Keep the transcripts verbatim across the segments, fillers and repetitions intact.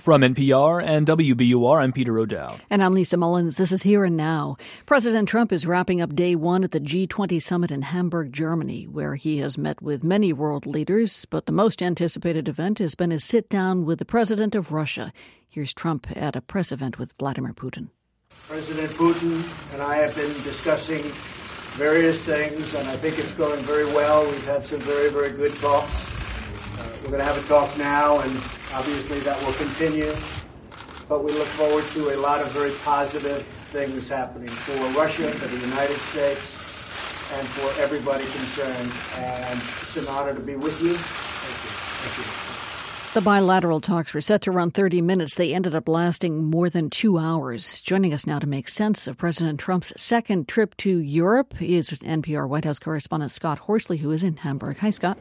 From N P R and W B U R, I'm Peter O'Dowd. And I'm Lisa Mullins. This is Here and Now. President Trump is wrapping up day one at the G twenty summit in Hamburg, Germany, where he has met with many world leaders. But the most anticipated event has been his sit-down with the president of Russia. Here's Trump at a press event with Vladimir Putin. President Putin and I have been discussing various things, and I think it's going very well. We've had some very, very good talks. Uh, we're going to have a talk now, and obviously that will continue. But we look forward to a lot of very positive things happening for Russia, for the United States, and for everybody concerned. And it's an honor to be with you. Thank you. Thank you. The bilateral talks were set to run thirty minutes. They ended up lasting more than two hours. Joining us now to make sense of President Trump's second trip to Europe is N P R White House correspondent Scott Horsley, who is in Hamburg. Hi, Scott.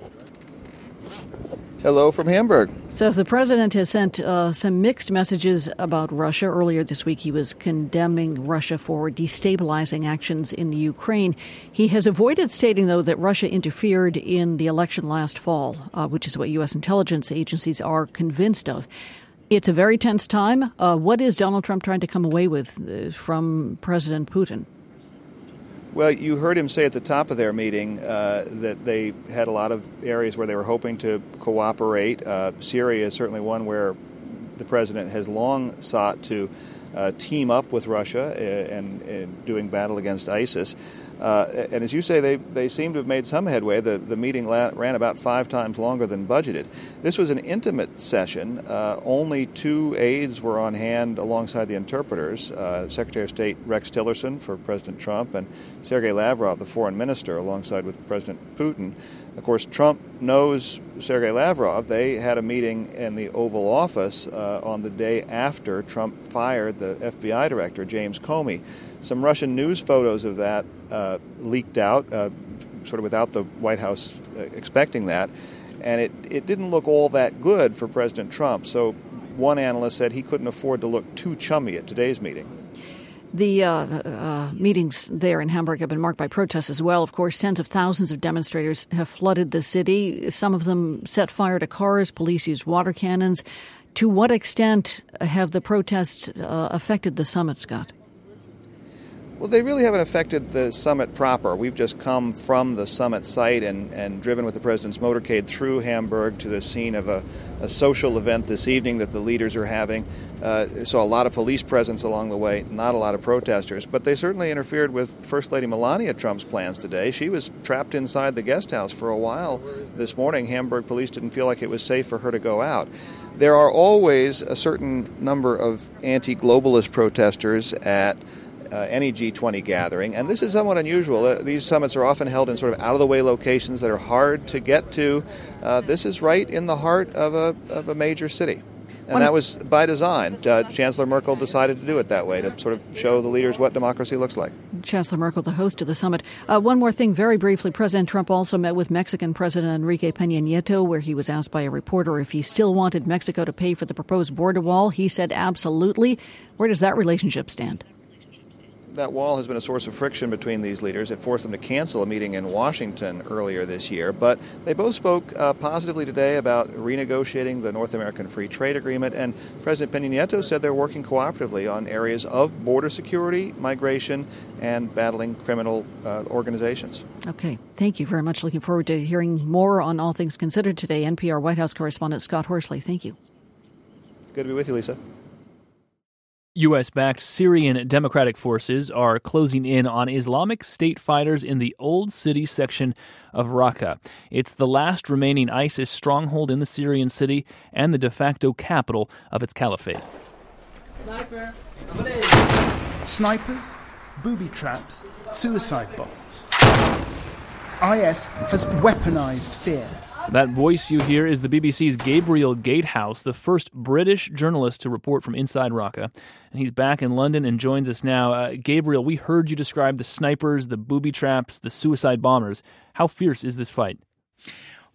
Hello from Hamburg. So the president has sent uh, some mixed messages about Russia. Earlier this week, he was condemning Russia for destabilizing actions in the Ukraine. He has avoided stating, though, that Russia interfered in the election last fall, uh, which is what U S intelligence agencies are convinced of. It's a very tense time. Uh, what is Donald Trump trying to come away with uh, from President Putin? Well, you heard him say at the top of their meeting uh, that they had a lot of areas where they were hoping to cooperate. Uh, Syria is certainly one where the president has long sought to uh, team up with Russia and, and doing battle against ISIS. Uh, and as you say, they, they seem to have made some headway. The, the meeting la- ran about five times longer than budgeted. This was an intimate session. Uh, only two aides were on hand alongside the interpreters, uh, Secretary of State Rex Tillerson for President Trump and Sergei Lavrov, the foreign minister, alongside with President Putin. Of course, Trump knows Sergei Lavrov. They had a meeting in the Oval Office uh, on the day after Trump fired the F B I director, James Comey. Some Russian news photos of that uh, leaked out, uh, sort of without the White House uh, expecting that, and it, it didn't look all that good for President Trump. So one analyst said he couldn't afford to look too chummy at today's meeting. The uh, uh, meetings there in Hamburg have been marked by protests as well. Of course, tens of thousands of demonstrators have flooded the city. Some of them set fire to cars. Police used water cannons. To what extent have the protests uh, affected the summit, Scott? Well, they really haven't affected the summit proper. We've just come from the summit site and, and driven with the president's motorcade through Hamburg to the scene of a, a social event this evening that the leaders are having. Uh, saw a lot of police presence along the way, not a lot of protesters, but they certainly interfered with First Lady Melania Trump's plans today. She was trapped inside the guest house for a while this morning. Hamburg police didn't feel like it was safe for her to go out. There are always a certain number of anti-globalist protesters at Uh, any G twenty gathering, and this is somewhat unusual. Uh, these summits are often held in sort of out-of-the-way locations that are hard to get to. Uh, this is right in the heart of a of a major city, and that was by design. Uh, Chancellor Merkel decided to do it that way, to sort of show the leaders what democracy looks like. Chancellor Merkel, the host of the summit. Uh, one more thing, very briefly. President Trump also met with Mexican President Enrique Peña Nieto, where he was asked by a reporter if he still wanted Mexico to pay for the proposed border wall. He said absolutely. Where does that relationship stand? That wall has been a source of friction between these leaders. It forced them to cancel a meeting in Washington earlier this year. But they both spoke uh, positively today about renegotiating the North American Free Trade Agreement. And President Peña Nieto said they're working cooperatively on areas of border security, migration, and battling criminal uh, organizations. Okay. Thank you very much. Looking forward to hearing more on All Things Considered today. N P R White House correspondent Scott Horsley, thank you. Good to be with you, Lisa. U S-backed Syrian Democratic Forces are closing in on Islamic State fighters in the Old City section of Raqqa. It's the last remaining ISIS stronghold in the Syrian city and the de facto capital of its caliphate. Sniper. Snipers, booby traps, suicide bombs. I S has weaponized fear. That voice you hear is the B B C's Gabriel Gatehouse, the first British journalist to report from inside Raqqa. And he's back in London and joins us now. Uh, Gabriel, we heard you describe the snipers, the booby traps, the suicide bombers. How fierce is this fight?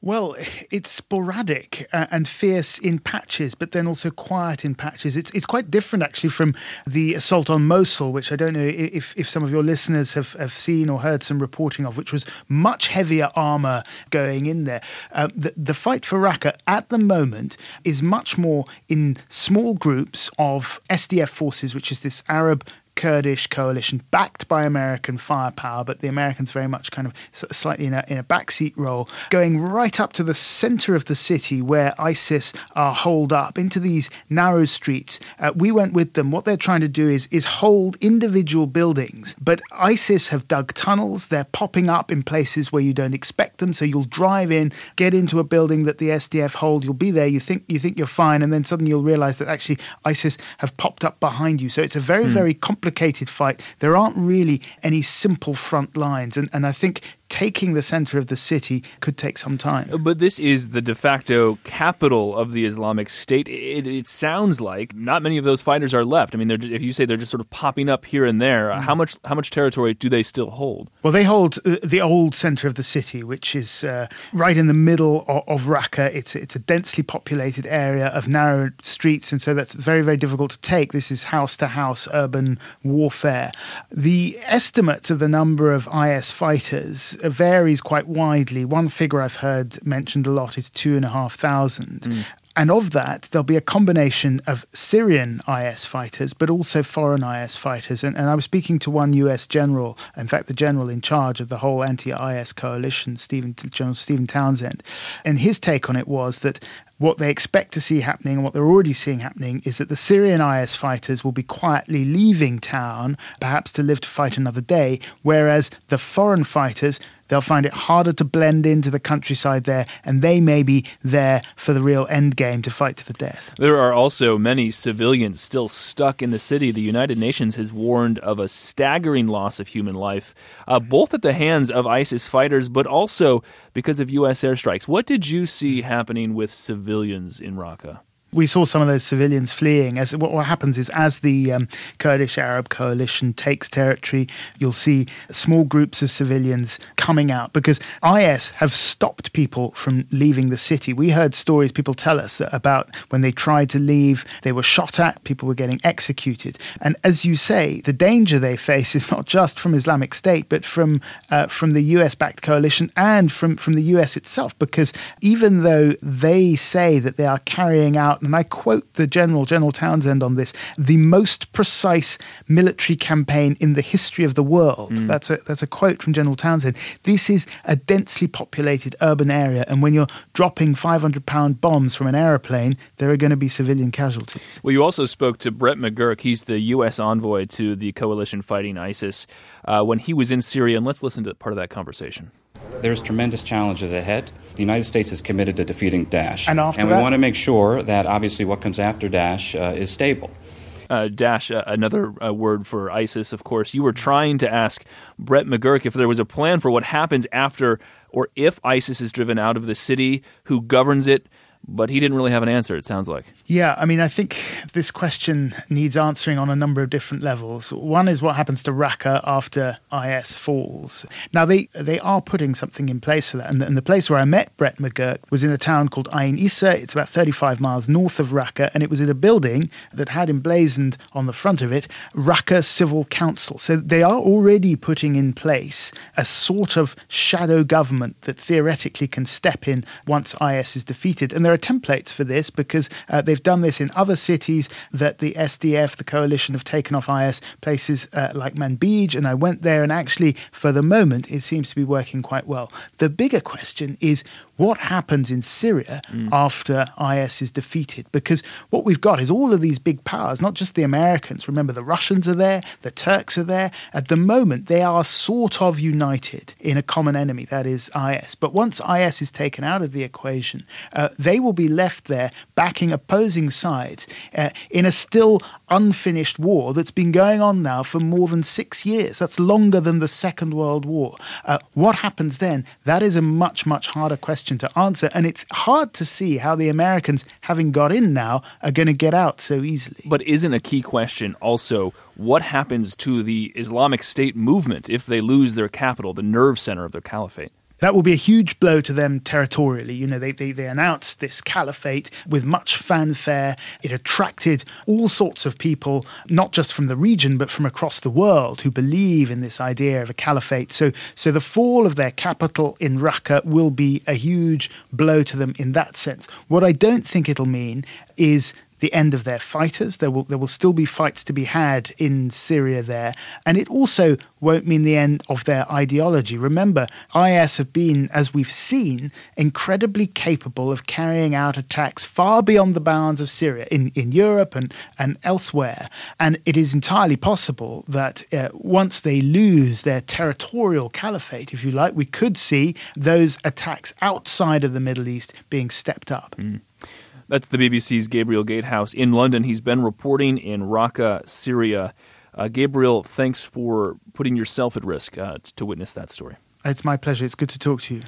Well, it's sporadic uh, and fierce in patches, but then also quiet in patches. It's it's quite different, actually, from the assault on Mosul, which I don't know if, if some of your listeners have, have seen or heard some reporting of, which was much heavier armour going in there. Uh, the, the fight for Raqqa at the moment is much more in small groups of S D F forces, which is this Arab Kurdish coalition backed by American firepower, but the Americans very much kind of slightly in a, in a backseat role, going right up to the center of the city where ISIS are holed up into these narrow streets. Uh, we went with them. What they're trying to do is, is hold individual buildings, but ISIS have dug tunnels. They're popping up in places where you don't expect them. So you'll drive in, get into a building that the S D F hold. You'll be there. You think you think you're fine. And then suddenly you'll realize that actually ISIS have popped up behind you. So it's a very, hmm. very complicated complicated fight. There aren't really any simple front lines. And, and I think taking the center of the city could take some time. But this is the de facto capital of the Islamic State. It, it sounds like not many of those fighters are left. I mean, if you say they're just sort of popping up here and there, mm. how much how much territory do they still hold? Well, they hold uh, the old center of the city, which is uh, right in the middle of, of Raqqa. It's, it's a densely populated area of narrow streets, and so that's very, very difficult to take. This is house-to-house urban warfare. The estimates of the number of I S fighters varies quite widely. One figure I've heard mentioned a lot is two and a half thousand. Mm. And of that, there'll be a combination of Syrian I S fighters, but also foreign I S fighters. And, and I was speaking to one U S general, in fact, the general in charge of the whole anti-I S coalition, Stephen, General Stephen Townsend. And his take on it was that what they expect to see happening and what they're already seeing happening is that the Syrian I S fighters will be quietly leaving town, perhaps to live to fight another day, whereas the foreign fighters, they'll find it harder to blend into the countryside there, and they may be there for the real end game to fight to the death. There are also many civilians still stuck in the city. The United Nations has warned of a staggering loss of human life, uh, both at the hands of ISIS fighters, but also because of U S airstrikes. What did you see happening with civilians in Raqqa? We saw some of those civilians fleeing. As what, what happens is, as the um, Kurdish Arab coalition takes territory, you'll see small groups of civilians coming out because I S have stopped people from leaving the city. We heard stories, people tell us, about when they tried to leave, they were shot at, people were getting executed. And as you say, the danger they face is not just from Islamic State, but from uh, from the U S-backed coalition and from, from the U S itself, because even though they say that they are carrying out, and I quote the General, General Townsend on this, the most precise military campaign in the history of the world. Mm. That's a that's a quote from General Townsend. This is a densely populated urban area, and when you're dropping five hundred pound bombs from an aeroplane, there are going to be civilian casualties. Well, you also spoke to Brett McGurk. He's the U S envoy to the coalition fighting ISIS uh, when he was in Syria, and let's listen to part of that conversation. There's tremendous challenges ahead. The United States is committed to defeating Daesh. And after and we that? want to make sure that, obviously, what comes after Daesh uh, is stable. Uh, Daesh, uh, another uh, word for ISIS, of course. You were trying to ask Brett McGurk if there was a plan for what happens after or if ISIS is driven out of the city, who governs it, but he didn't really have an answer, it sounds like. Yeah, I mean, I think this question needs answering on a number of different levels. One is what happens to Raqqa after I S falls. Now, they they are putting something in place for that. And the, and the place where I met Brett McGurk was in a town called Ain Issa. It's about thirty-five miles north of Raqqa, and it was in a building that had emblazoned on the front of it, Raqqa Civil Council. So they are already putting in place a sort of shadow government that theoretically can step in once I S is defeated. And there are templates for this because uh, they've done this in other cities that the S D F, the coalition, have taken off I S, places uh, like Manbij, and I went there, and actually for the moment it seems to be working quite well. The bigger question is what happens in Syria mm. after I S is defeated, because what we've got is all of these big powers, not just the Americans. Remember, the Russians are there, the Turks are there. At the moment they are sort of united in a common enemy, that is I S. But once I S is taken out of the equation, uh, they will be left there backing opposing sides uh, in a still unfinished war that's been going on now for more than six years. That's longer than the Second World War. Uh, what happens then? That is a much, much harder question to answer, and it's hard to see how the Americans, having got in now, are going to get out so easily. But isn't a key question also what happens to the Islamic State movement if they lose their capital, the nerve center of their caliphate? That will be a huge blow to them territorially. You know, they, they, they announced this caliphate with much fanfare. It attracted all sorts of people, not just from the region, but from across the world who believe in this idea of a caliphate. So, so the fall of their capital in Raqqa will be a huge blow to them in that sense. What I don't think it'll mean is the end of their fighters. There will there will still be fights to be had in Syria there. And it also won't mean the end of their ideology. Remember, I S have been, as we've seen, incredibly capable of carrying out attacks far beyond the bounds of Syria, in, in Europe and, and elsewhere. And it is entirely possible that uh, once they lose their territorial caliphate, if you like, we could see those attacks outside of the Middle East being stepped up. Mm. That's the B B C's Gabriel Gatehouse in London. He's been reporting in Raqqa, Syria. Uh, Gabriel, thanks for putting yourself at risk uh, to witness that story. It's my pleasure. It's good to talk to you.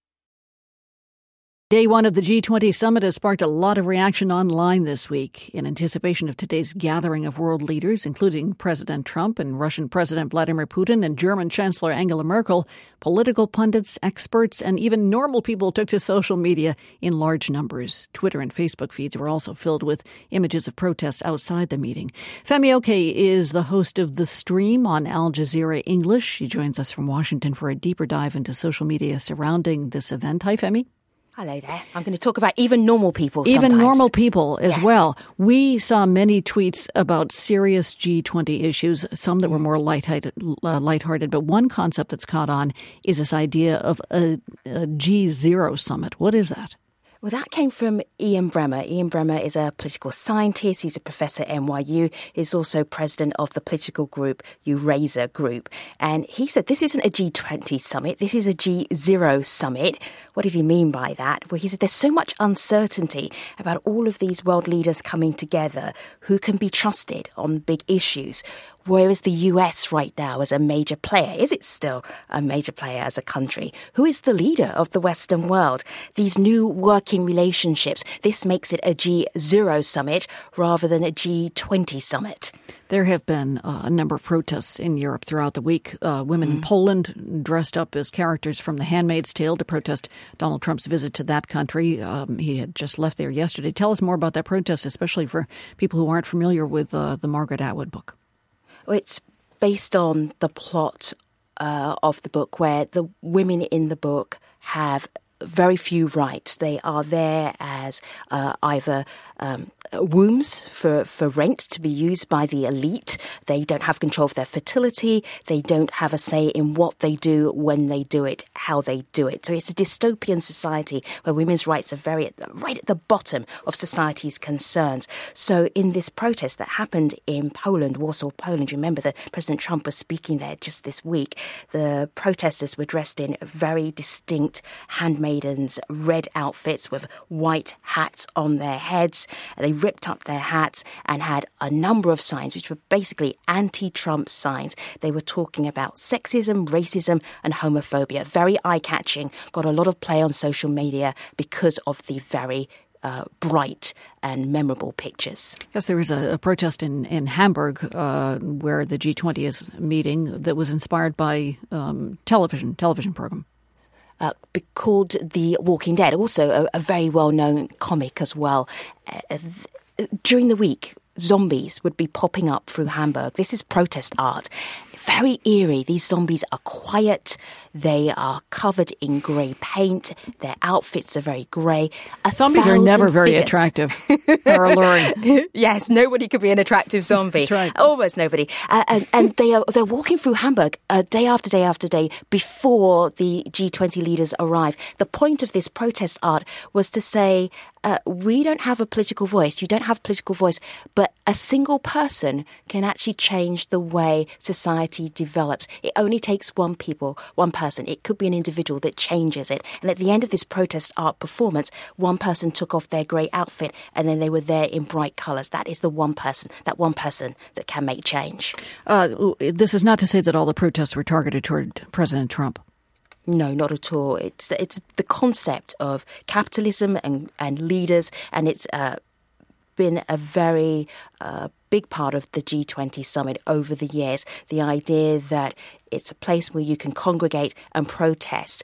Day one of the G twenty summit has sparked a lot of reaction online this week in anticipation of today's gathering of world leaders, including President Trump and Russian President Vladimir Putin and German Chancellor Angela Merkel. Political pundits, experts, and even normal people took to social media in large numbers. Twitter and Facebook feeds were also filled with images of protests outside the meeting. Femi Oke is the host of The Stream on Al Jazeera English. She joins us from Washington for a deeper dive into social media surrounding this event. Hi, Femi. Hello there. I'm going to talk about even normal people Even sometimes. normal people as Yes. well. We saw many tweets about serious G twenty issues, some that were more lighthearted, uh, lighthearted, but one concept that's caught on is this idea of a, a G zero summit. What is that? Well, that came from Ian Bremmer. Ian Bremmer is a political scientist. He's a professor at N Y U. He's also president of the political group Eurasia Group. And he said this isn't a G twenty summit. This is a G zero summit. What did he mean by that? Well, he said there's so much uncertainty about all of these world leaders coming together who can be trusted on big issues. Where is the U S right now as a major player? Is it still a major player as a country? Who is the leader of the Western world? These new working relationships, this makes it a G zero summit rather than a G twenty summit. There have been uh, a number of protests in Europe throughout the week. Uh, women mm. in Poland dressed up as characters from The Handmaid's Tale to protest Donald Trump's visit to that country. Um, he had just left there yesterday. Tell us more about that protest, especially for people who aren't familiar with uh, the Margaret Atwood book. Well, it's based on the plot uh, of the book where the women in the book have very few rights. They are there as uh, either um, wombs for, for rent to be used by the elite. They don't have control of their fertility. They don't have a say in what they do, when they do it, how they do it. So it's a dystopian society where women's rights are very at the, right at the bottom of society's concerns. So in this protest that happened in Poland, Warsaw, Poland, remember that President Trump was speaking there just this week. The protesters were dressed in very distinct handmaidens, red outfits with white hats on their heads. They ripped up their hats and had a number of signs, which were basically anti-Trump signs. They were talking about sexism, racism and homophobia. Very eye-catching, got a lot of play on social media because of the very uh, bright and memorable pictures. Yes, there was a, a protest in, in Hamburg uh, where the G twenty is meeting that was inspired by um, television, television program. Uh, called The Walking Dead, also a, a very well-known comic as well. Uh, th- during the week, zombies would be popping up through Hamburg. This is protest art. Very eerie. These zombies are quiet. They are covered in grey paint. Their outfits are very grey. A Zombies are never very figures. attractive or alluring. Yes, nobody could be an attractive zombie. That's right. Almost nobody. Uh, and, and they are they're walking through Hamburg uh, day after day after day before the G twenty leaders arrive. The point of this protest art was to say, uh, we don't have a political voice. You don't have a political voice, but a single person can actually change the way society develops. It only takes one people, one person. It could be an individual that changes it. And at the end of this protest art performance, one person took off their grey outfit and then they were there in bright colours. That is the one person, that one person that can make change. Uh, this is not to say that all the protests were targeted toward President Trump. No, not at all. It's the, it's the concept of capitalism and, and leaders, and it's uh, been a very uh, big part of the G twenty summit over the years. The idea that it's a place where you can congregate and protest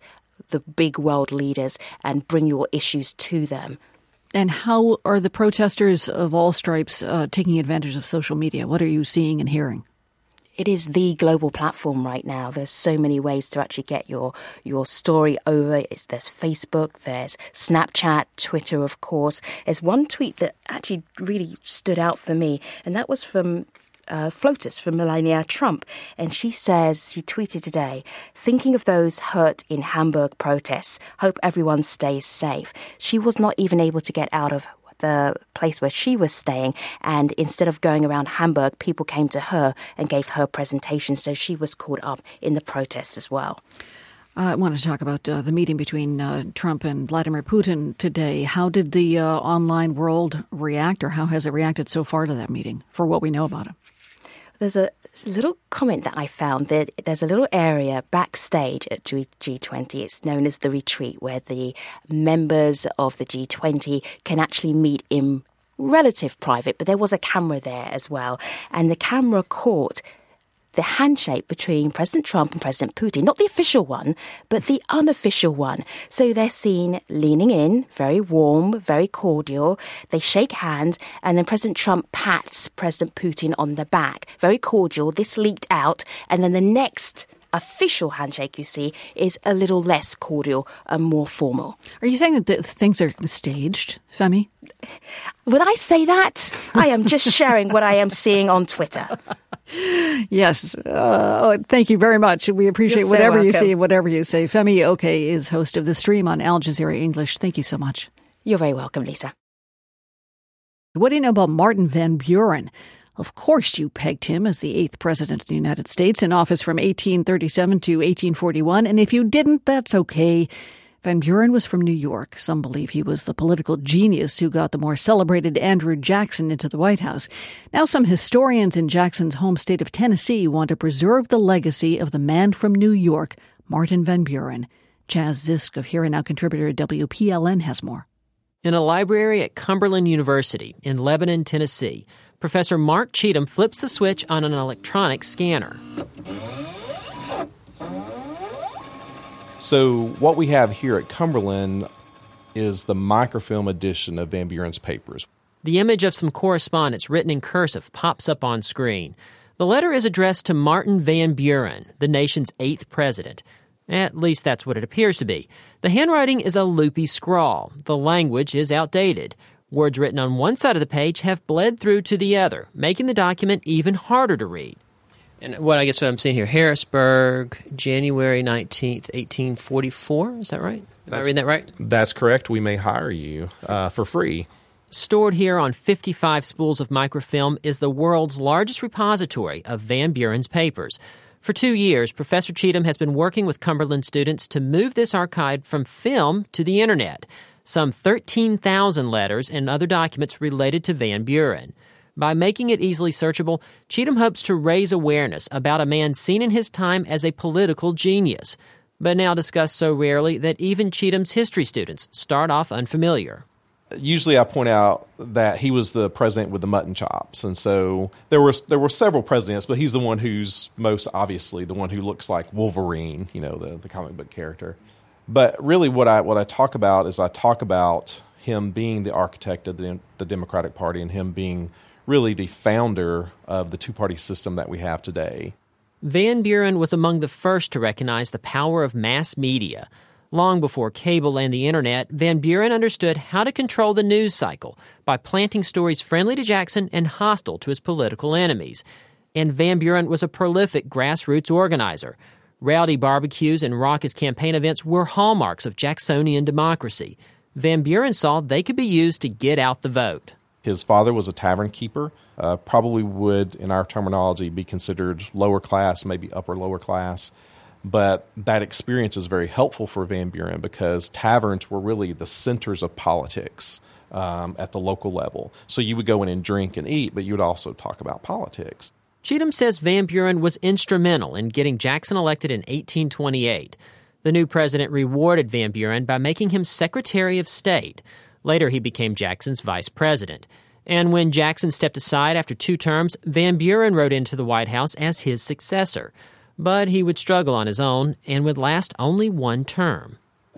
the big world leaders and bring your issues to them. And how are the protesters of all stripes uh, taking advantage of social media? What are you seeing and hearing? It is the global platform right now. There's so many ways to actually get your your story over. It's, there's Facebook, there's Snapchat, Twitter, of course. There's one tweet that actually really stood out for me, and that was from uh, FLOTUS, from Melania Trump. And she says, she tweeted today, thinking of those hurt in Hamburg protests, hope everyone stays safe. She was not even able to get out of the place where she was staying, and instead of going around Hamburg, people came to her and gave her presentation, so she was caught up in the protests as well. I want to talk about uh, the meeting between uh, Trump and Vladimir Putin today. How did the uh, online world react, or how has it reacted so far to that meeting, for what we know about it? There's a little comment that I found that there's a little area backstage at G twenty. It's known as the retreat, where the members of the G twenty can actually meet in relative private, but there was a camera there as well. And the camera caught the handshake between President Trump and President Putin, not the official one, but the unofficial one. So they're seen leaning in, very warm, very cordial. They shake hands, and then President Trump pats President Putin on the back. Very cordial. This leaked out, and then the next official handshake you see is a little less cordial and more formal. Are you saying that the things are staged, Femi? Would I say that? I am just sharing what I am seeing on Twitter. Yes. Uh, thank you very much. We appreciate You're whatever so you welcome. see, whatever you say. Femi Oke is host of The Stream on Al Jazeera English. Thank you so much. You're very welcome, Lisa. What do you know about Martin Van Buren? Of course you pegged him as the eighth president of the United States, in office from eighteen thirty-seven to eighteen forty-one. And if you didn't, that's okay. Van Buren was from New York. Some believe he was the political genius who got the more celebrated Andrew Jackson into the White House. Now some historians in Jackson's home state of Tennessee want to preserve the legacy of the man from New York, Martin Van Buren. Chaz Zisk of Here and Now contributor at W P L N has more. In a library at Cumberland University in Lebanon, Tennessee, Professor Mark Cheatham flips the switch on an electronic scanner. So what we have here at Cumberland is the microfilm edition of Van Buren's papers. The image of some correspondence written in cursive pops up on screen. The letter is addressed to Martin Van Buren, the nation's eighth president. At least that's what it appears to be. The handwriting is a loopy scrawl. The language is outdated. Words written on one side of the page have bled through to the other, making the document even harder to read. And what I guess what I'm seeing here, Harrisburg, January nineteenth, eighteen forty-four. Is that right? Am That's, I reading that right? That's correct. We may hire you uh, for free. Stored here on fifty-five spools of microfilm is the world's largest repository of Van Buren's papers. For two years, Professor Cheatham has been working with Cumberland students to move this archive from film to the Internet. Some thirteen thousand letters and other documents related to Van Buren. By making it easily searchable, Cheatham hopes to raise awareness about a man seen in his time as a political genius, but now discussed so rarely that even Cheatham's history students start off unfamiliar. Usually I point out that he was the president with the mutton chops, and so there were there were several presidents, but he's the one who's most obviously the one who looks like Wolverine, you know, the, the comic book character. But really what I what I talk about is I talk about him being the architect of the, the Democratic Party and him being really the founder of the two-party system that we have today. Van Buren was among the first to recognize the power of mass media. Long before cable and the Internet, Van Buren understood how to control the news cycle by planting stories friendly to Jackson and hostile to his political enemies. And Van Buren was a prolific grassroots organizer. Rowdy barbecues and raucous campaign events were hallmarks of Jacksonian democracy. Van Buren saw they could be used to get out the vote. His father was a tavern keeper, uh, probably would, in our terminology, be considered lower class, maybe upper lower class. But that experience is very helpful for Van Buren because taverns were really the centers of politics um, at the local level. So you would go in and drink and eat, but you would also talk about politics. Cheatham says Van Buren was instrumental in getting Jackson elected in eighteen twenty-eight. The new president rewarded Van Buren by making him Secretary of State. Later, he became Jackson's vice president. And when Jackson stepped aside after two terms, Van Buren rode into the White House as his successor. But he would struggle on his own and would last only one term.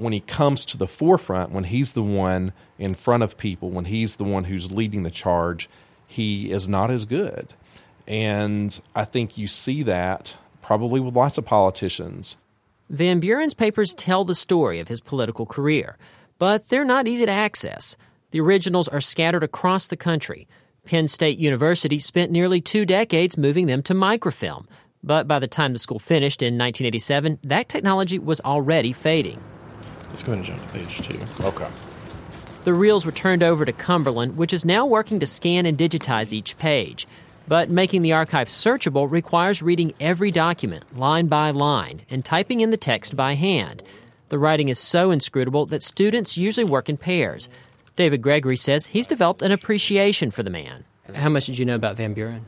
when he comes to the forefront, when he's the one in front of people, when he's the one who's leading the charge, he is not as good. And I think you see that probably with lots of politicians. Van Buren's papers tell the story of his political career, but they're not easy to access. The originals are scattered across the country. Penn State University spent nearly two decades moving them to microfilm, but by the time the school finished in nineteen eighty-seven, that technology was already fading. Let's go ahead and jump to page two. Okay. The reels were turned over to Cumberland, which is now working to scan and digitize each page. But making the archive searchable requires reading every document, line by line, and typing in the text by hand. The writing is so inscrutable that students usually work in pairs. David Gregory says he's developed an appreciation for the man. How much did you know about Van Buren?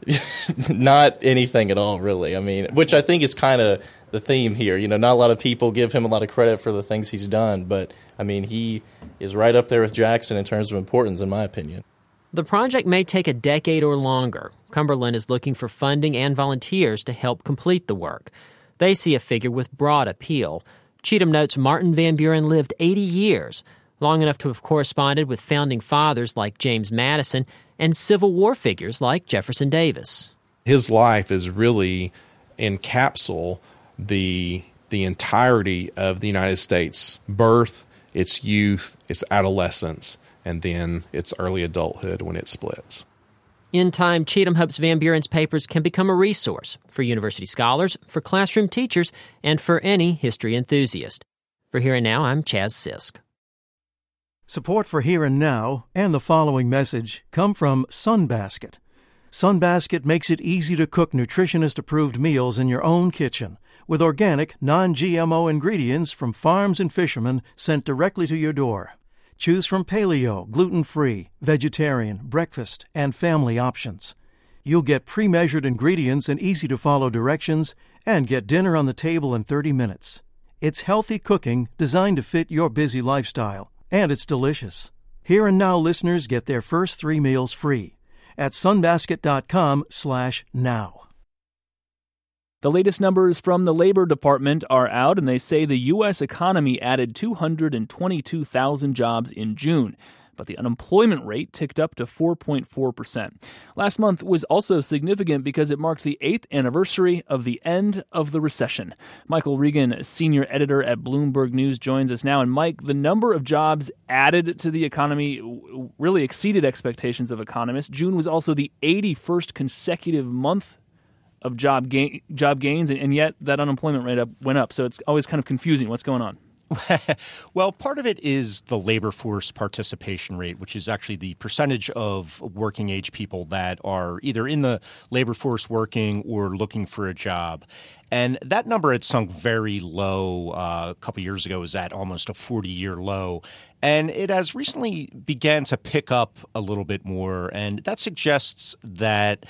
Not anything at all, really. I mean, which I think is kind of the theme here. You know, not a lot of people give him a lot of credit for the things he's done, but, I mean, he is right up there with Jackson in terms of importance, in my opinion. The project may take a decade or longer. Cumberland is looking for funding and volunteers to help complete the work. They see a figure with broad appeal. Cheatham notes Martin Van Buren lived eighty years, long enough to have corresponded with founding fathers like James Madison and Civil War figures like Jefferson Davis. His life is really encapsulates the the entirety of the United States birth, its youth, its adolescence, and then its early adulthood when it splits. In time, Cheatham hopes Van Buren's papers can become a resource for university scholars, for classroom teachers, and for any history enthusiast. For Here and Now, I'm Chaz Sisk. Support for Here and Now and the following message come from Sunbasket. Sunbasket makes it easy to cook nutritionist-approved meals in your own kitchen with organic, non-G M O ingredients from farms and fishermen sent directly to your door. Choose from paleo, gluten-free, vegetarian, breakfast, and family options. You'll get pre-measured ingredients and easy-to-follow directions and get dinner on the table in thirty minutes. It's healthy cooking designed to fit your busy lifestyle, and it's delicious. Here and Now listeners get their first three meals free at sunbasket.com slash now. The latest numbers from the Labor Department are out, and they say the U S economy added two hundred twenty-two thousand jobs in June, but the unemployment rate ticked up to four point four percent. Last month was also significant because it marked the eighth anniversary of the end of the recession. Michael Regan, senior editor at Bloomberg News, joins us now. And Mike, the number of jobs added to the economy really exceeded expectations of economists. June was also the eighty-first consecutive month of job gain, job gains, and, and yet that unemployment rate up, went up. So it's always kind of confusing. What's going on? Well, part of it is the labor force participation rate, which is actually the percentage of working age people that are either in the labor force working or looking for a job. And that number had sunk very low uh, a couple years ago. It was at almost a forty-year low. And it has recently began to pick up a little bit more. And that suggests that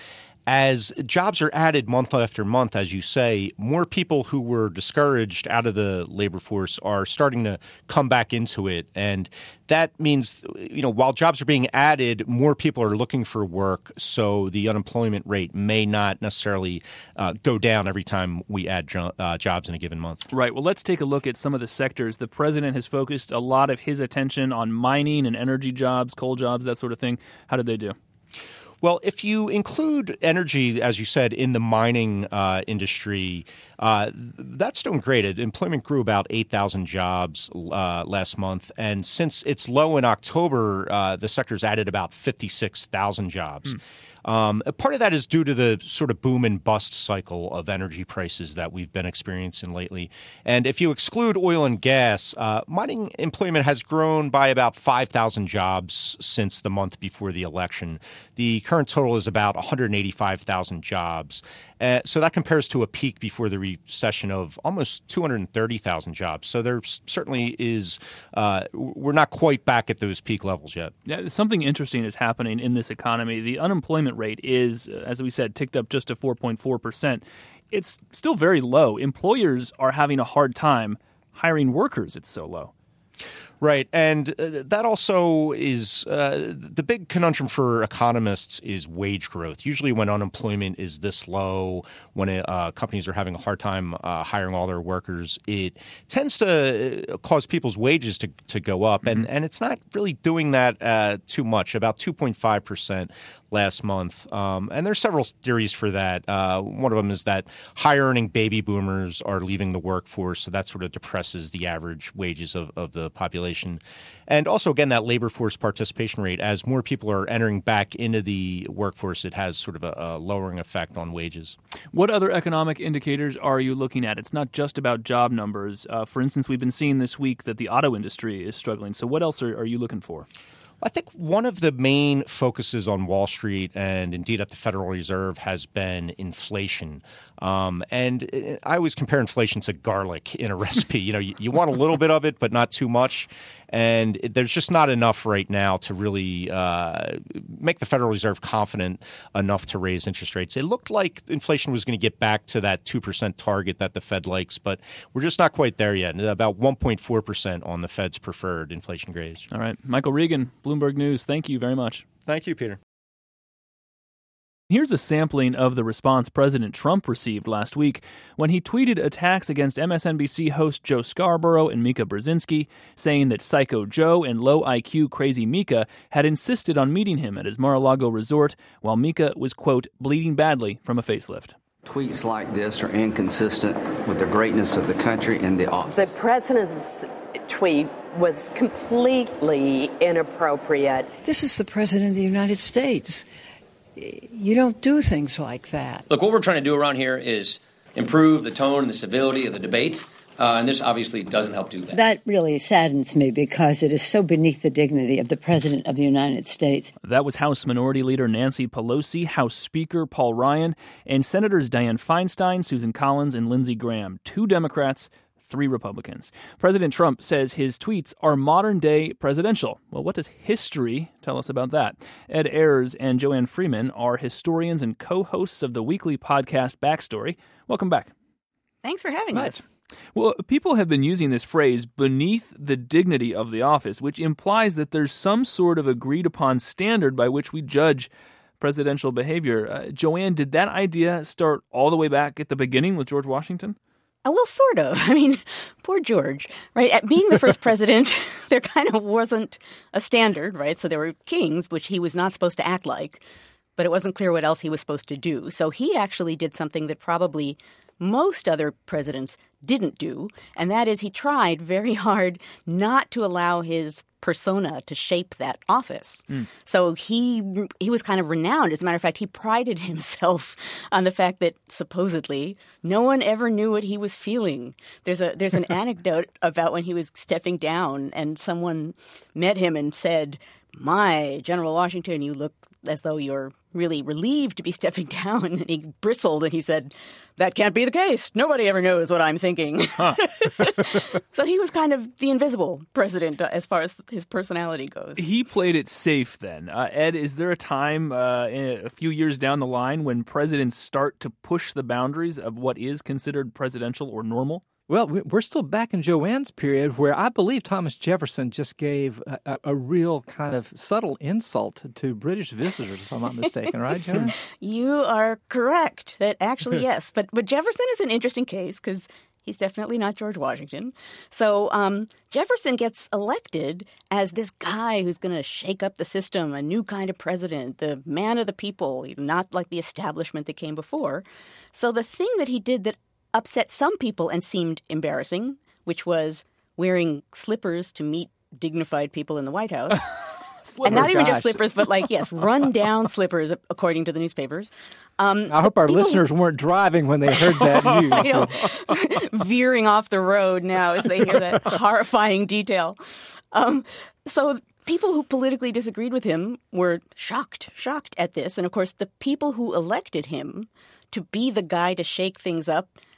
as jobs are added month after month, as you say, more people who were discouraged out of the labor force are starting to come back into it. And that means, you know, while jobs are being added, more people are looking for work. So the unemployment rate may not necessarily uh, go down every time we add jo- uh, jobs in a given month. Right. Well, let's take a look at some of the sectors. The president has focused a lot of his attention on mining and energy jobs, coal jobs, that sort of thing. How did they do? Well, if you include energy, as you said, in the mining uh, industry, uh, that's doing great. Employment grew about eight thousand jobs uh, last month. And since it's low in October, uh, the sector's added about fifty-six thousand jobs. Hmm. Um, part of that is due to the sort of boom and bust cycle of energy prices that we've been experiencing lately. And if you exclude oil and gas, uh, mining employment has grown by about five thousand jobs since the month before the election. The current total is about one hundred eighty-five thousand jobs. Uh, so that compares to a peak before the recession of almost two hundred thirty thousand jobs. So there certainly is, uh, we're not quite back at those peak levels yet. Yeah, something interesting is happening in this economy. The unemployment rate is, as we said, ticked up just to four point four percent. It's still very low. Employers are having a hard time hiring workers. It's so low. Right. And uh, that also is uh, the big conundrum for economists is wage growth. Usually when unemployment is this low, when it, uh, companies are having a hard time uh, hiring all their workers, it tends to cause people's wages to, to go up. Mm-hmm. And, and it's not really doing that uh, too much, about two point five percent last month. Um, and there's several theories for that. Uh, one of them is that high-earning baby boomers are leaving the workforce, so that sort of depresses the average wages of, of the population. And also, again, that labor force participation rate, as more people are entering back into the workforce, it has sort of a, a lowering effect on wages. What other economic indicators are you looking at? It's not just about job numbers. Uh, for instance, we've been seeing this week that the auto industry is struggling. So what else are, are you looking for? I think one of the main focuses on Wall Street and indeed at the Federal Reserve has been inflation. Um, and I always compare inflation to garlic in a recipe. You know, you, you want a little bit of it, but not too much. And it, there's just not enough right now to really uh, make the Federal Reserve confident enough to raise interest rates. It looked like inflation was going to get back to that two percent target that the Fed likes, but we're just not quite there yet. About one point four percent on the Fed's preferred inflation grades. All right. Michael Regan, Bloomberg News. Thank you very much. Thank you, Peter. Here's a sampling of the response President Trump received last week when he tweeted attacks against M S N B C host Joe Scarborough and Mika Brzezinski, saying that Psycho Joe and low I Q Crazy Mika had insisted on meeting him at his Mar-a-Lago resort while Mika was, quote, bleeding badly from a facelift. Tweets like this are inconsistent with the greatness of the country and the office. The president's tweet was completely inappropriate. This is the president of the United States. You don't do things like that. Look, what we're trying to do around here is improve the tone and the civility of the debate, uh, and this obviously doesn't help do that. That really saddens me because it is so beneath the dignity of the President of the United States. That was House Minority Leader Nancy Pelosi, House Speaker Paul Ryan, and Senators Dianne Feinstein, Susan Collins, and Lindsey Graham, two Democrats, three Republicans. President Trump says his tweets are modern-day presidential. Well, what does history tell us about that? Ed Ayers and Joanne Freeman are historians and co-hosts of the weekly podcast Backstory. Welcome back. Thanks for having us. Well, people have been using this phrase, beneath the dignity of the office, which implies that there's some sort of agreed-upon standard by which we judge presidential behavior. Uh, Joanne, did that idea start all the way back at the beginning with George Washington? Uh, well, sort of. I mean, poor George, right? At being the first president, there kind of wasn't a standard, right? So there were kings, which he was not supposed to act like, but it wasn't clear what else he was supposed to do. So he actually did something that probably most other presidents didn't do, and that is he tried very hard not to allow his persona to shape that office. Mm. So he he was kind of renowned. As a matter of fact, he prided himself on the fact that supposedly no one ever knew what he was feeling. There's a there's an anecdote about when he was stepping down and someone met him and said, "My, General Washington, you look as though you're really relieved to be stepping down." And he bristled and he said, "That can't be the case. Nobody ever knows what I'm thinking." Huh. So he was kind of the invisible president uh, as far as his personality goes. He played it safe then. Uh, Ed, is there a time uh, a few years down the line when presidents start to push the boundaries of what is considered presidential or normal? Well, we're still back in Joanne's period where I believe Thomas Jefferson just gave a, a real kind of subtle insult to British visitors, if I'm not mistaken, right, Joanne? You are correct. That actually, yes. But but Jefferson is an interesting case because he's definitely not George Washington. So um, Jefferson gets elected as this guy who's going to shake up the system, a new kind of president, the man of the people, not like the establishment that came before. So the thing that he did that upset some people and seemed embarrassing, which was wearing slippers to meet dignified people in the White House. And not even gosh. just slippers, but like, yes, run-down slippers, according to the newspapers. Um, I hope our people, listeners weren't driving when they heard that news. You know, veering off the road now as they hear that horrifying detail. Um, so people who politically disagreed with him were shocked, shocked at this. And, of course, the people who elected him to be the guy to shake things up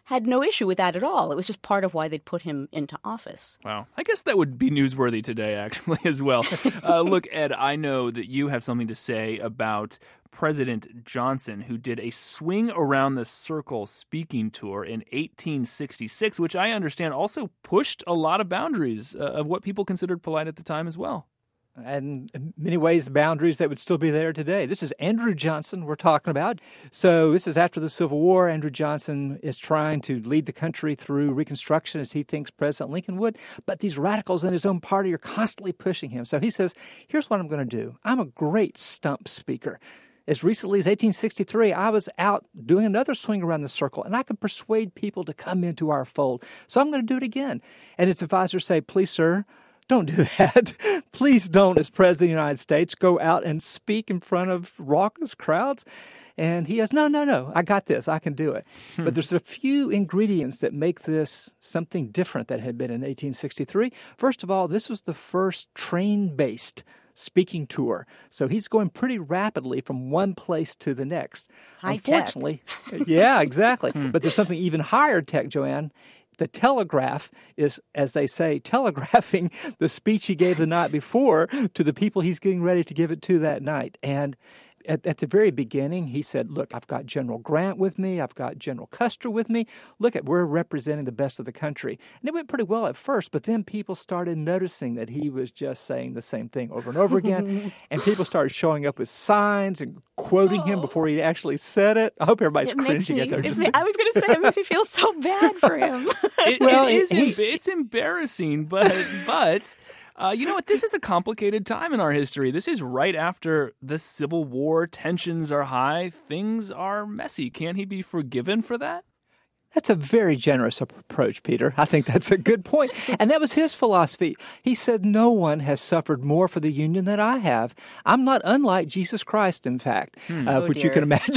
had no issue with that at all. It was just part of why they'd put him into office. Wow. I guess that would be newsworthy today, actually, as well. uh, look, Ed, I know that you have something to say about President Johnson, who did a swing around the circle speaking tour in eighteen sixty-six, which I understand also pushed a lot of boundaries uh, of what people considered polite at the time as well. And in many ways, boundaries that would still be there today. This is Andrew Johnson we're talking about. So this is after the Civil War. Andrew Johnson is trying to lead the country through Reconstruction as he thinks President Lincoln would. But these radicals in his own party are constantly pushing him. So he says, here's what I'm going to do. I'm a great stump speaker. As recently as eighteen sixty-three, I was out doing another swing around the circle, and I could persuade people to come into our fold. So I'm going to do it again. And his advisors say, please, sir, don't do that. Please don't, as President of the United States, go out and speak in front of raucous crowds. And he has, no, no, no, I got this. I can do it. Hmm. But there's a few ingredients that make this something different that had been in eighteen sixty-three. First of all, this was the first train-based speaking tour. So he's going pretty rapidly from one place to the next. High Unfortunately, tech. Yeah, exactly. Hmm. But there's something even higher tech, Joanne. The telegraph is, as they say, telegraphing the speech he gave the night before to the people he's getting ready to give it to that night. And At, at the very beginning, he said, look, I've got General Grant with me. I've got General Custer with me. Look, at we're representing the best of the country. And it went pretty well at first, but then people started noticing that he was just saying the same thing over and over again. And people started showing up with signs and quoting oh. him before he actually said it. I hope everybody's it cringing me, at that. Just... I was going to say, it makes me feel so bad for him. it, well, it is, he, it's embarrassing, but but... Uh, you know what? This is a complicated time in our history. This is right after the Civil War. Tensions are high. Things are messy. Can't he be forgiven for that? That's a very generous approach, Peter. I think that's a good point. And that was his philosophy. He said, no one has suffered more for the Union than I have. I'm not unlike Jesus Christ, in fact, hmm. uh, oh, which dear. you can imagine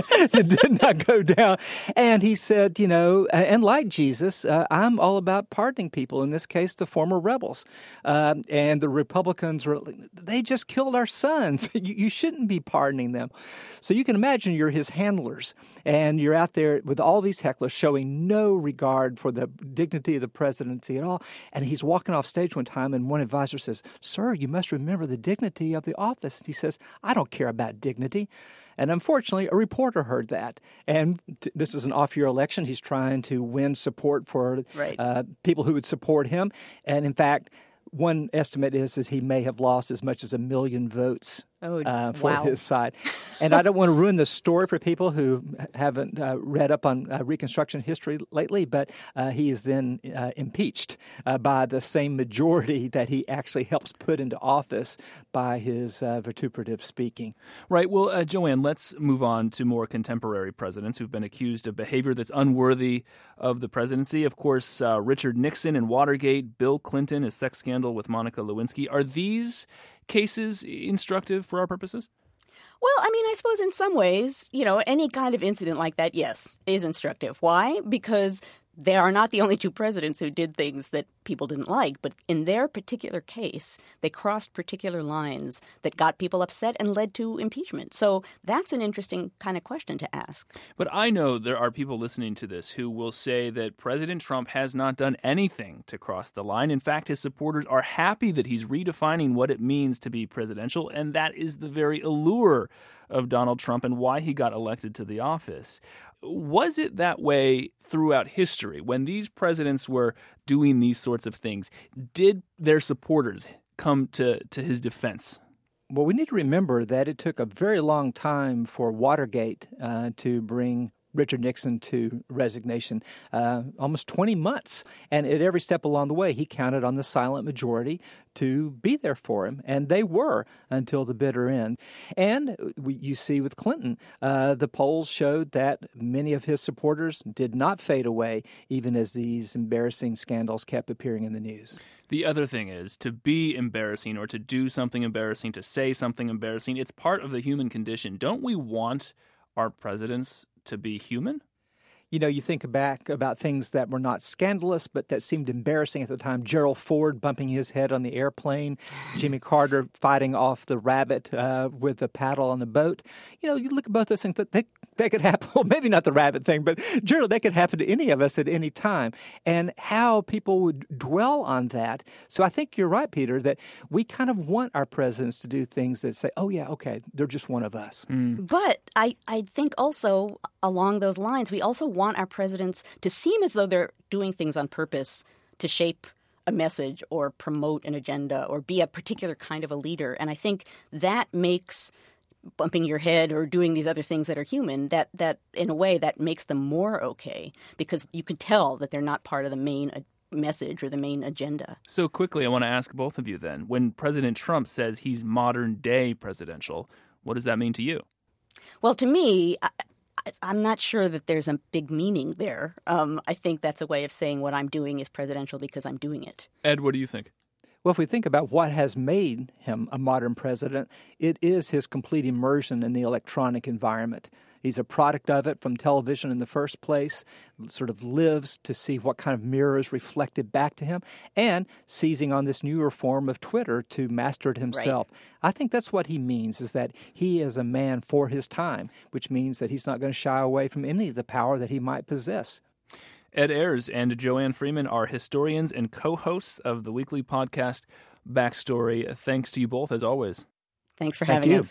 it did not go down. And he said, you know, and like Jesus, uh, I'm all about pardoning people, in this case, the former rebels. Uh, and the Republicans, were they just killed our sons. you, you shouldn't be pardoning them. So you can imagine you're his handlers, and you're out there with all these hecklers, showing no regard for the dignity of the presidency at all. And he's walking off stage one time, and one advisor says, sir, you must remember the dignity of the office. And he says, I don't care about dignity. And unfortunately, a reporter heard that. And t- this is an off-year election. He's trying to win support for right. uh, people who would support him. And in fact, one estimate is, is he may have lost as much as a million votes oh, uh, for wow. his side. And I don't want to ruin the story for people who haven't uh, read up on uh, Reconstruction history lately, but uh, he is then uh, impeached uh, by the same majority that he actually helps put into office by his uh, vituperative speaking. Right. Well, uh, Joanne, let's move on to more contemporary presidents who've been accused of behavior that's unworthy of the presidency. Of course, uh, Richard Nixon in Watergate, Bill Clinton, his sex scandal with Monica Lewinsky. Are these cases instructive for our purposes? Well, I mean, I suppose in some ways, you know, any kind of incident like that, yes, is instructive. Why? Because they are not the only two presidents who did things that people didn't like. But in their particular case, they crossed particular lines that got people upset and led to impeachment. So that's an interesting kind of question to ask. But I know there are people listening to this who will say that President Trump has not done anything to cross the line. In fact, his supporters are happy that he's redefining what it means to be presidential. And that is the very allure of Donald Trump and why he got elected to the office. Was it that way throughout history? When these presidents were doing these sorts of things, did their supporters come to, to his defense? Well, we need to remember that it took a very long time for Watergate uh, to bring Richard Nixon to resignation, uh, almost twenty months. And at every step along the way, he counted on the silent majority to be there for him. And they were until the bitter end. And we, you see with Clinton, uh, the polls showed that many of his supporters did not fade away, even as these embarrassing scandals kept appearing in the news. The other thing is, to be embarrassing or to do something embarrassing, to say something embarrassing, it's part of the human condition. Don't we want our presidents to be human? You know, you think back about things that were not scandalous, but that seemed embarrassing at the time. Gerald Ford bumping his head on the airplane, Jimmy Carter fighting off the rabbit uh, with the paddle on the boat. You know, you look at both those things, that they, they could happen. Well, maybe not the rabbit thing, but Gerald, they could happen to any of us at any time. And how people would dwell on that. So I think you're right, Peter, that we kind of want our presidents to do things that say, oh, yeah, okay, they're just one of us. Mm. But I, I think also along those lines, we also want our presidents to seem as though they're doing things on purpose to shape a message or promote an agenda or be a particular kind of a leader. And I think that makes bumping your head or doing these other things that are human, that, that in a way that makes them more okay, because you can tell that they're not part of the main message or the main agenda. So quickly, I want to ask both of you then, when President Trump says he's modern day presidential, what does that mean to you? Well, to me, I, I'm not sure that there's a big meaning there. Um, I think that's a way of saying what I'm doing is presidential because I'm doing it. Ed, what do you think? Well, if we think about what has made him a modern president, it is his complete immersion in the electronic environment. He's a product of it from television in the first place, sort of lives to see what kind of mirror is reflected back to him, and seizing on this newer form of Twitter to master it himself. Right. I think that's what he means, is that he is a man for his time, which means that he's not going to shy away from any of the power that he might possess. Ed Ayers and Joanne Freeman are historians and co-hosts of the weekly podcast Backstory. Thanks to you both, as always. Thanks for Thank having you. us.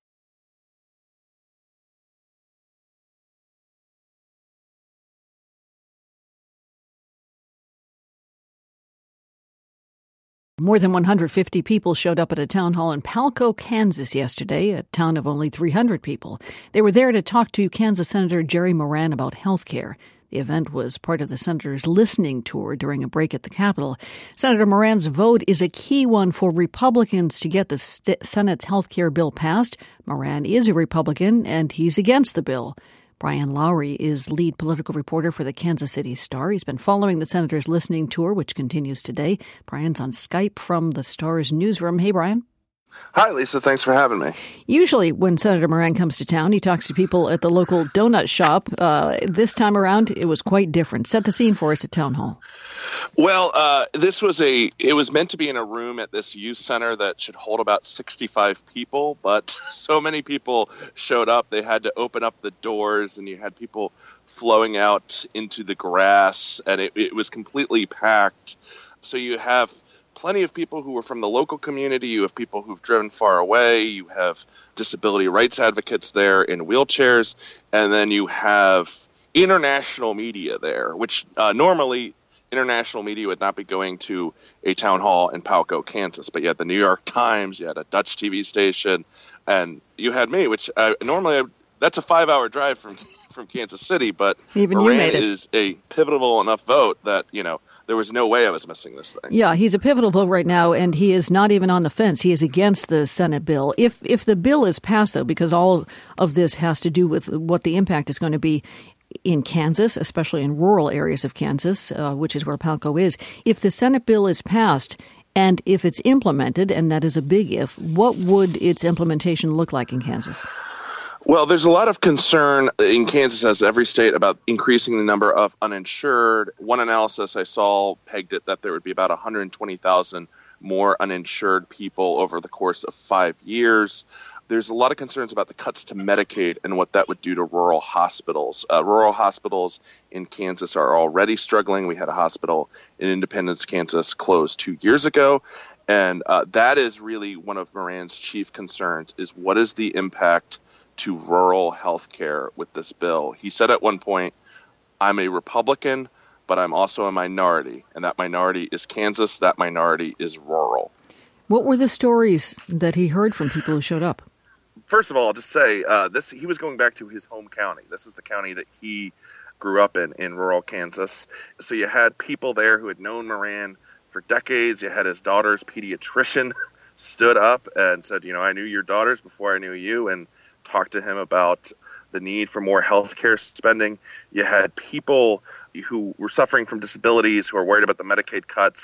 More than one hundred fifty people showed up at a town hall in Palco, Kansas yesterday, a town of only three hundred people. They were there to talk to Kansas Senator Jerry Moran about health care. The event was part of the senator's listening tour during a break at the Capitol. Senator Moran's vote is a key one for Republicans to get the st- Senate's health care bill passed. Moran is a Republican, and he's against the bill. Brian Lowry is lead political reporter for the Kansas City Star. He's been following the senator's listening tour, which continues today. Brian's on Skype from the Star's newsroom. Hey, Brian. Hi, Lisa. Thanks for having me. Usually when Senator Moran comes to town, he talks to people at the local donut shop. Uh, this time around, it was quite different. Set the scene for us at Town Hall. Well, uh, this was a, it was meant to be in a room at this youth center that should hold about sixty-five people, but so many people showed up, they had to open up the doors, and you had people flowing out into the grass, and it, it was completely packed. So you have plenty of people who are from the local community, you have people who've driven far away, you have disability rights advocates there in wheelchairs, and then you have international media there, which uh, normally international media would not be going to a town hall in Palco, Kansas. But you had the New York Times, you had a Dutch T V station, and you had me, which uh, normally I, that's a five-hour drive from from Kansas City. But Even Moran you made it. is a pivotal enough vote that, you know, there was no way I was missing this thing. Yeah, he's a pivotal vote right now, and he is not even on the fence. He is against the Senate bill. If if the bill is passed, though, because all of this has to do with what the impact is going to be in Kansas, especially in rural areas of Kansas, uh, which is where Palco is. If the Senate bill is passed and if it's implemented, and that is a big if, what would its implementation look like in Kansas? Well, there's a lot of concern in Kansas, as every state, about increasing the number of uninsured. One analysis I saw pegged it that there would be about one hundred twenty thousand more uninsured people over the course of five years. There's a lot of concerns about the cuts to Medicaid and what that would do to rural hospitals. Uh, rural hospitals in Kansas are already struggling. We had a hospital in Independence, Kansas, closed two years ago. And uh, that is really one of Moran's chief concerns, is what is the impact to rural health care with this bill? He said at one point, I'm a Republican, but I'm also a minority. And that minority is Kansas. That minority is rural. What were the stories that he heard from people who showed up? First of all, I'll just say uh, this: he was going back to his home county. This is the county that he grew up in, in rural Kansas. So you had people there who had known Moran for decades. You had his daughter's pediatrician stood up and said, you know, I knew your daughters before I knew you, and talked to him about the need for more health care spending. You had people who were suffering from disabilities who are worried about the Medicaid cuts,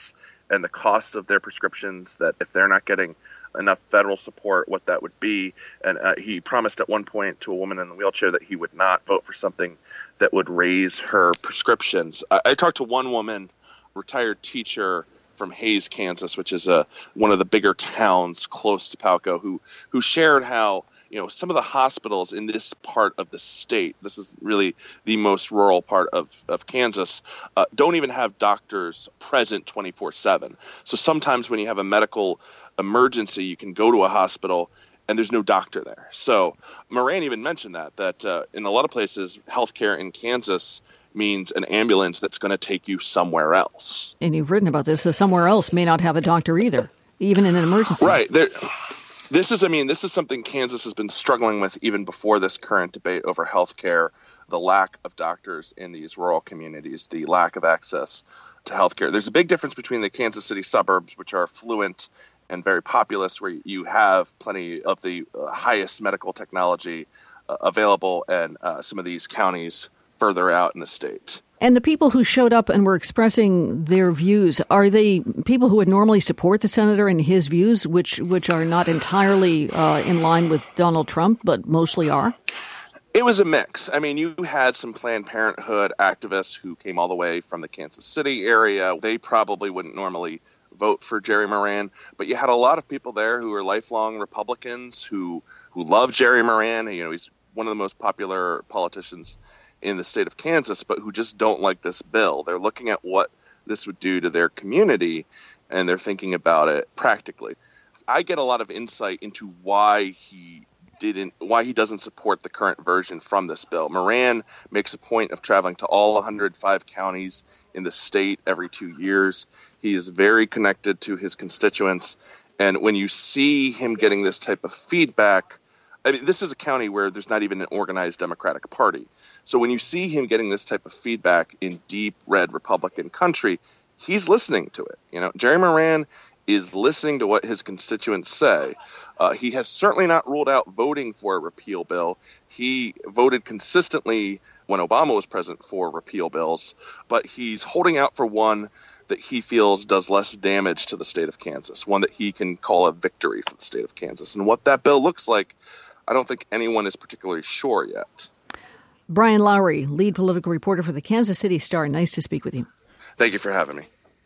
and the costs of their prescriptions, that if they're not getting enough federal support, what that would be. And uh, he promised at one point to a woman in the wheelchair that he would not vote for something that would raise her prescriptions. I, I talked to one woman, retired teacher from Hays, Kansas, which is a one of the bigger towns close to Palco, who who shared how, you know, some of the hospitals in this part of the state, this is really the most rural part of, of Kansas, uh, don't even have doctors present twenty-four seven. So sometimes when you have a medical emergency, you can go to a hospital and there's no doctor there. So Moran even mentioned that, that uh, in a lot of places, healthcare in Kansas means an ambulance that's going to take you somewhere else. And you've written about this, that somewhere else may not have a doctor either, even in an emergency. Right. There, this is, I mean, this is something Kansas has been struggling with even before this current debate over healthcare, the lack of doctors in these rural communities, the lack of access to healthcare. There's a big difference between the Kansas City suburbs, which are affluent and very populous, where you have plenty of the uh, highest medical technology uh, available, and uh, some of these counties further out in the state. And the people who showed up and were expressing their views, are they people who would normally support the senator and his views, which which are not entirely uh, in line with Donald Trump, but mostly are? It was a mix. I mean, you had some Planned Parenthood activists who came all the way from the Kansas City area. They probably wouldn't normally vote for Jerry Moran, but you had a lot of people there who are lifelong Republicans who who love Jerry Moran. You know, he's one of the most popular politicians in the state of Kansas, but who just don't like this bill. They're looking at what this would do to their community, and they're thinking about it practically. I get a lot of insight into why he didn't, why he doesn't support the current version from this bill. Moran makes a point of traveling to all one hundred five counties in the state every two years. He is very connected to his constituents, and when you see him getting this type of feedback, I mean, this is a county where there's not even an organized Democratic Party. So when you see him getting this type of feedback in deep red Republican country, he's listening to it. You know, Jerry Moran is listening to what his constituents say. Uh, he has certainly not ruled out voting for a repeal bill. He voted consistently when Obama was president for repeal bills, but he's holding out for one that he feels does less damage to the state of Kansas, one that he can call a victory for the state of Kansas. And what that bill looks like, I don't think anyone is particularly sure yet. Brian Lowry, lead political reporter for the Kansas City Star. Nice to speak with you. Thank you for having me.